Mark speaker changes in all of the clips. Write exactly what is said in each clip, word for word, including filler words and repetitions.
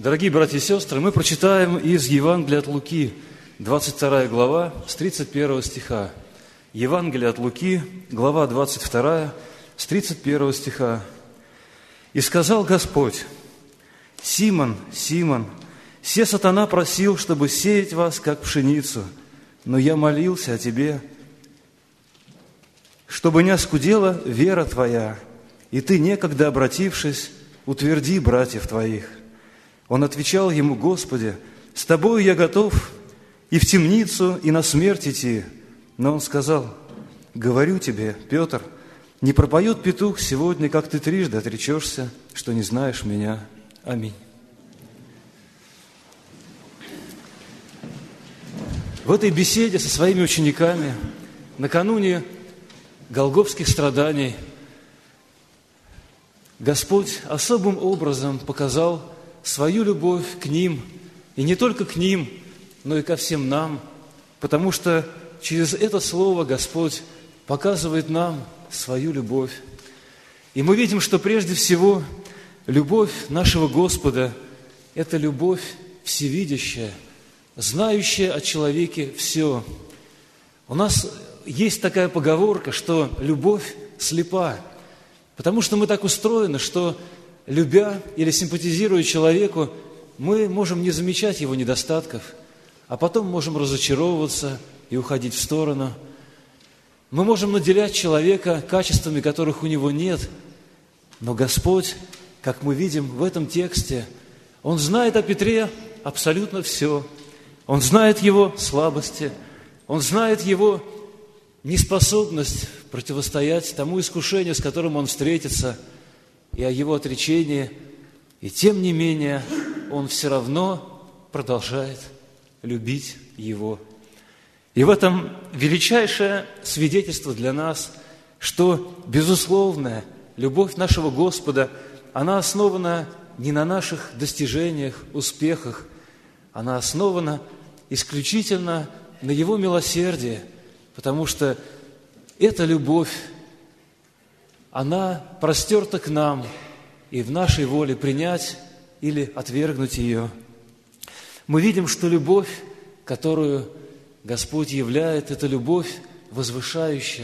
Speaker 1: Дорогие братья и сестры, мы прочитаем из Евангелия от Луки, двадцать вторая глава, с тридцать первого стиха. Евангелие от Луки, глава двадцать вторая, с тридцать первого стиха. «И сказал Господь: Симон, Симон, се сатана просил, чтобы сеять вас, как пшеницу, но я молился о тебе, чтобы не оскудела вера твоя, и ты, некогда обратившись, утверди братьев твоих. Он отвечал ему: Господи, с тобою я готов и в темницу, и на смерть идти. Но он сказал: говорю тебе, Петр, не пропоет петух сегодня, как ты трижды отречешься, что не знаешь меня. Аминь». В этой беседе со своими учениками накануне голгофских страданий Господь особым образом показал свою любовь к ним, и не только к ним, но и ко всем нам, потому что через это слово Господь показывает нам свою любовь. И мы видим, что прежде всего любовь нашего Господа – это любовь всевидящая, знающая о человеке все. У нас есть такая поговорка, что любовь слепа, потому что мы так устроены, что, любя или симпатизируя человеку, мы можем не замечать его недостатков, а потом можем разочаровываться и уходить в сторону. Мы можем наделять человека качествами, которых у него нет, но Господь, как мы видим в этом тексте, Он знает о Петре абсолютно все. Он знает его слабости, Он знает его неспособность противостоять тому искушению, с которым он встретится, и о его отречении, и тем не менее он все равно продолжает любить его. И в этом величайшее свидетельство для нас, что безусловная любовь нашего Господа, она основана не на наших достижениях, успехах, она основана исключительно на Его милосердии, потому что эта любовь, она простерта к нам, и в нашей воле принять или отвергнуть ее. Мы видим, что любовь, которую Господь являет, это любовь возвышающая.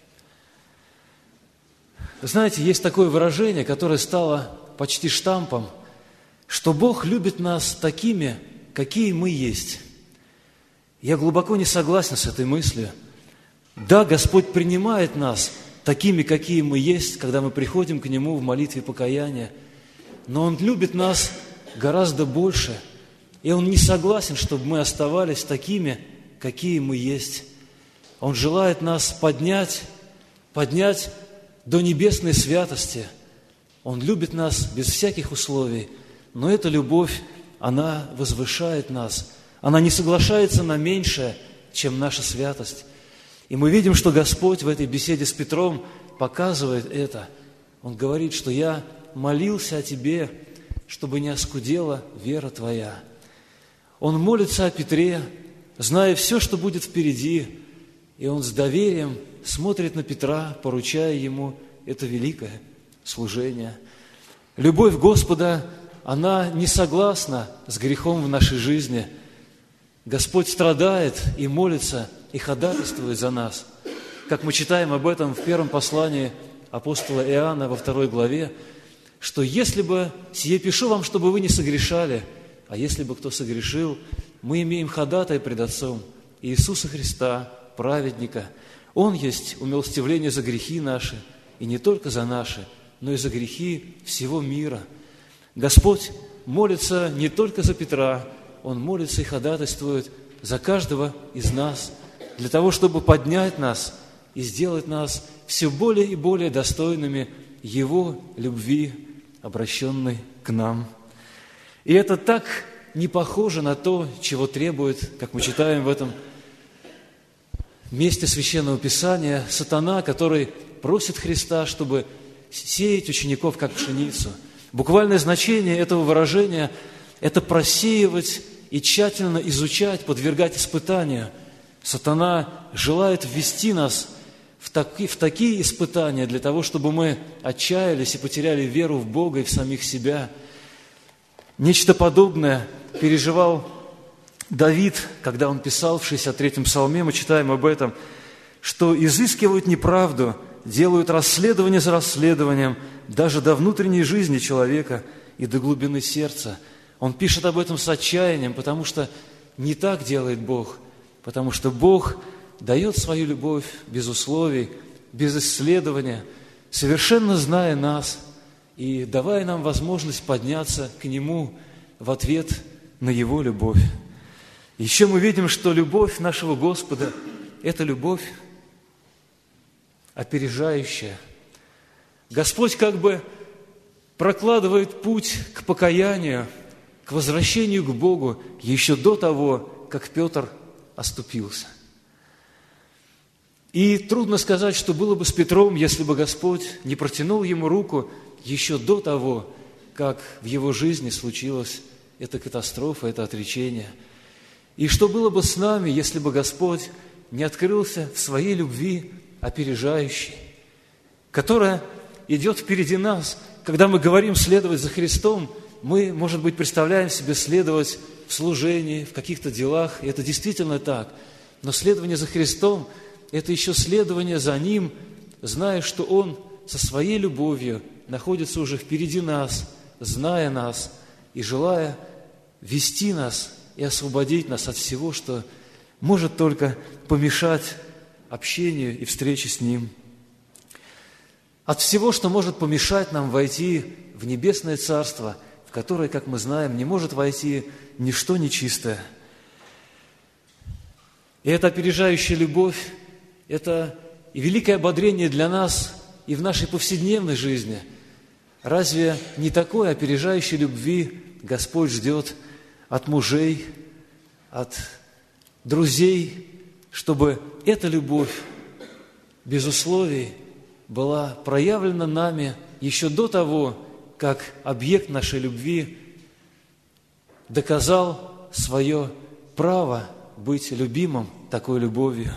Speaker 1: Знаете, есть такое выражение, которое стало почти штампом, что Бог любит нас такими, какие мы есть. Я глубоко не согласен с этой мыслью. Да, Господь принимает нас такими, какие мы есть, когда мы приходим к Нему в молитве покаяния, но Он любит нас гораздо больше, и Он не согласен, чтобы мы оставались такими, какие мы есть. Он желает нас поднять, поднять до небесной святости. Он любит нас без всяких условий, но эта любовь, она возвышает нас, она не соглашается на меньшее, чем наша святость. И мы видим, что Господь в этой беседе с Петром показывает это. Он говорит, что я молился о тебе, чтобы не оскудела вера твоя. Он молится о Петре, зная все, что будет впереди, и он с доверием смотрит на Петра, поручая ему это великое служение. Любовь Господа, она не согласна с грехом в нашей жизни. Господь страдает и молится, и ходатайствует за нас. Как мы читаем об этом в первом послании апостола Иоанна во второй главе, что если бы «сие пишу вам, чтобы вы не согрешали, а если бы кто согрешил, мы имеем ходатая пред Отцом Иисуса Христа, праведника. Он есть умилостивление за грехи наши, и не только за наши, но и за грехи всего мира». Господь молится не только за Петра, Он молится и ходатайствует за каждого из нас, для того, чтобы поднять нас и сделать нас все более и более достойными Его любви, обращенной к нам. И это так не похоже на то, чего требует, как мы читаем в этом месте Священного Писания, сатана, который просит Христа, чтобы сеять учеников, как пшеницу. Буквальное значение этого выражения – это просеивать и тщательно изучать, подвергать испытанию. Сатана желает ввести нас в, таки, в такие испытания для того, чтобы мы отчаялись и потеряли веру в Бога и в самих себя. Нечто подобное переживал Давид, когда он писал в шестьдесят третьем псалме, мы читаем об этом, что изыскивают неправду, делают расследование за расследованием, даже до внутренней жизни человека и до глубины сердца. Он пишет об этом с отчаянием, потому что не так делает Бог, потому что Бог дает свою любовь без условий, без исследования, совершенно зная нас и давая нам возможность подняться к Нему в ответ на Его любовь. Еще мы видим, что любовь нашего Господа – это любовь опережающая. Господь как бы прокладывает путь к покаянию, к возвращению к Богу еще до того, как Петр оступился. И трудно сказать, что было бы с Петром, если бы Господь не протянул ему руку еще до того, как в его жизни случилась эта катастрофа, это отречение. И что было бы с нами, если бы Господь не открылся в своей любви опережающей, которая идет впереди нас. Когда мы говорим следовать за Христом, мы, может быть, представляем себе следовать в служении, в каких-то делах, и это действительно так. Но следование за Христом – это еще следование за Ним, зная, что Он со своей любовью находится уже впереди нас, зная нас и желая вести нас и освободить нас от всего, что может только помешать общению и встрече с Ним. От всего, что может помешать нам войти в небесное Царство, в которое, как мы знаем, не может войти ничто нечистое. И эта опережающая любовь – это и великое ободрение для нас и в нашей повседневной жизни. Разве не такой опережающей любви Господь ждет от мужей, от друзей, чтобы эта любовь без условий была проявлена нами еще до того, как объект нашей любви доказал свое право быть любимым такой любовью.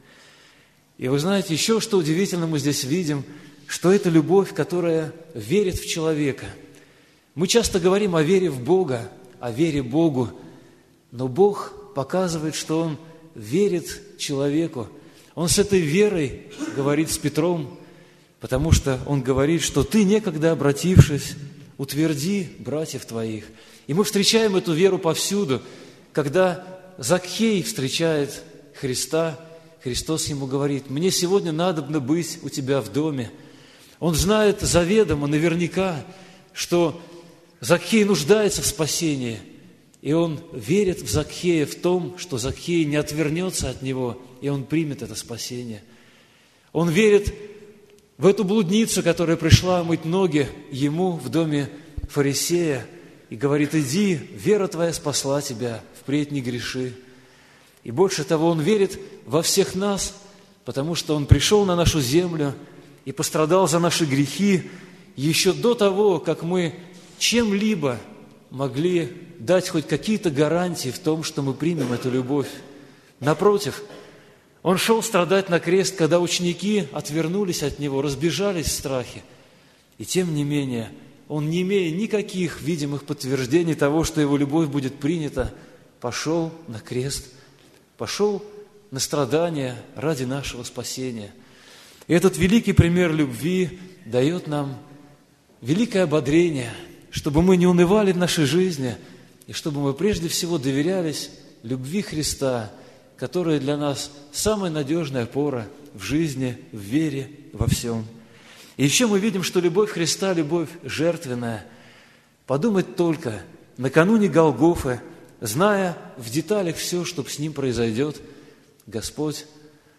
Speaker 1: И вы знаете, еще что удивительно мы здесь видим, что это любовь, которая верит в человека. Мы часто говорим о вере в Бога, о вере Богу, но Бог показывает, что Он верит человеку. Он с этой верой говорит с Петром, потому что Он говорит, что ты, некогда обратившись, утверди братьев твоих. И мы встречаем эту веру повсюду. Когда Закхей встречает Христа, Христос ему говорит: «Мне сегодня надобно быть у тебя в доме». Он знает заведомо, наверняка, что Закхей нуждается в спасении, и он верит в Закхея в том, что Закхей не отвернется от него, и он примет это спасение. Он верит в эту блудницу, которая пришла мыть ноги ему в доме фарисея, и говорит: «Иди, вера твоя спасла тебя, впредь не греши». И больше того, он верит во всех нас, потому что он пришел на нашу землю и пострадал за наши грехи еще до того, как мы чем-либо могли дать хоть какие-то гарантии в том, что мы примем эту любовь. Напротив, Он шел страдать на крест, когда ученики отвернулись от Него, разбежались в страхе. И тем не менее, Он, не имея никаких видимых подтверждений того, что Его любовь будет принята, пошел на крест, пошел на страдания ради нашего спасения. И этот великий пример любви дает нам великое ободрение, чтобы мы не унывали в нашей жизни, и чтобы мы прежде всего доверялись любви Христа, которая для нас самая надежная опора в жизни, в вере, во всем. И еще мы видим, что любовь Христа – любовь жертвенная. Подумать только, накануне Голгофы, зная в деталях все, что с Ним произойдет, Господь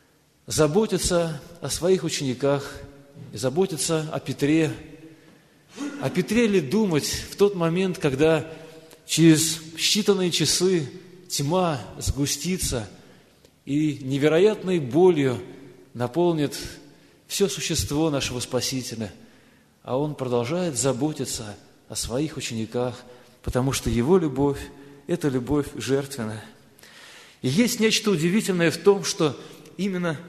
Speaker 1: заботится о своих учениках, заботится о Петре. О Петре ли думать в тот момент, когда через считанные часы тьма сгустится и невероятной болью наполнит все существо нашего Спасителя, а Он продолжает заботиться о своих учениках, потому что Его любовь – это любовь жертвенная. И есть нечто удивительное в том, что именно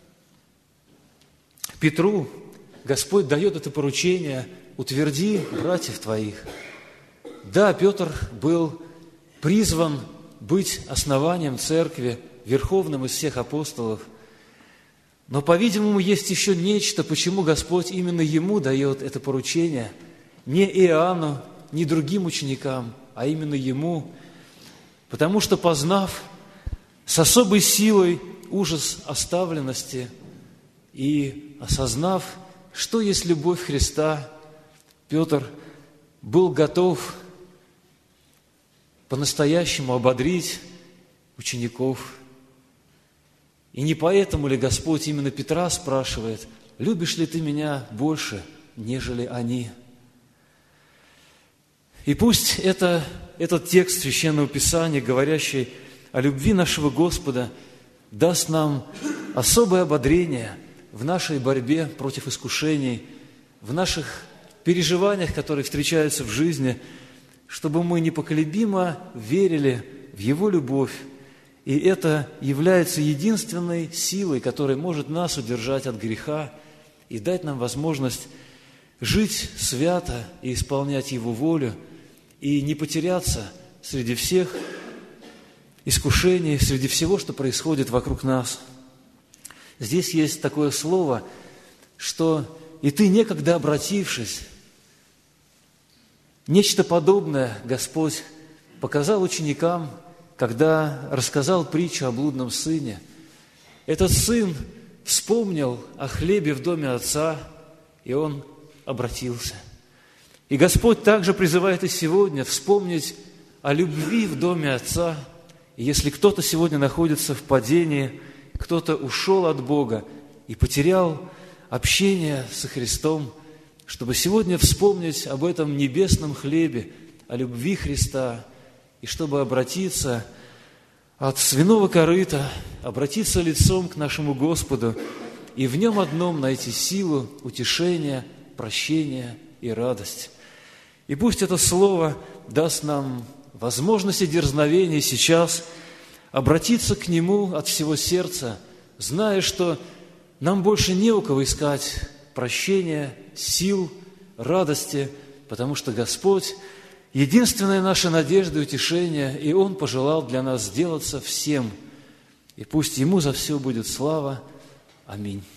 Speaker 1: Петру Господь дает это поручение: «Утверди братьев твоих». Да, Петр был призван быть основанием церкви, верховным из всех апостолов, но, по-видимому, есть еще нечто, почему Господь именно ему дает это поручение, не Иоанну, не другим ученикам, а именно ему, потому что, познав с особой силой ужас оставленности и осознав, что есть любовь Христа, Петр был готов по-настоящему ободрить учеников. И не поэтому ли Господь именно Петра спрашивает: «Любишь ли ты меня больше, нежели они?» И пусть это, этот текст Священного Писания, говорящий о любви нашего Господа, даст нам особое ободрение в нашей борьбе против искушений, в наших переживаниях, которые встречаются в жизни, чтобы мы непоколебимо верили в Его любовь. И это является единственной силой, которая может нас удержать от греха и дать нам возможность жить свято и исполнять Его волю, и не потеряться среди всех искушений, среди всего, что происходит вокруг нас. Здесь есть такое слово, что «и ты, некогда обратившись», нечто подобное Господь показал ученикам, когда рассказал притчу о блудном сыне. Этот сын вспомнил о хлебе в доме отца, и он обратился. И Господь также призывает и сегодня вспомнить о любви в доме отца. И если кто-то сегодня находится в падении, кто-то ушел от Бога и потерял общение со Христом, чтобы сегодня вспомнить об этом небесном хлебе, о любви Христа, и чтобы обратиться от свиного корыта, обратиться лицом к нашему Господу и в Нем одном найти силу, утешение, прощение и радость. И пусть это слово даст нам возможность и дерзновение сейчас обратиться к Нему от всего сердца, зная, что нам больше не у кого искать прощения, сил, радости, потому что Господь – единственная наша надежда и утешение, и Он пожелал для нас сделаться всем. И пусть Ему за все будет слава. Аминь.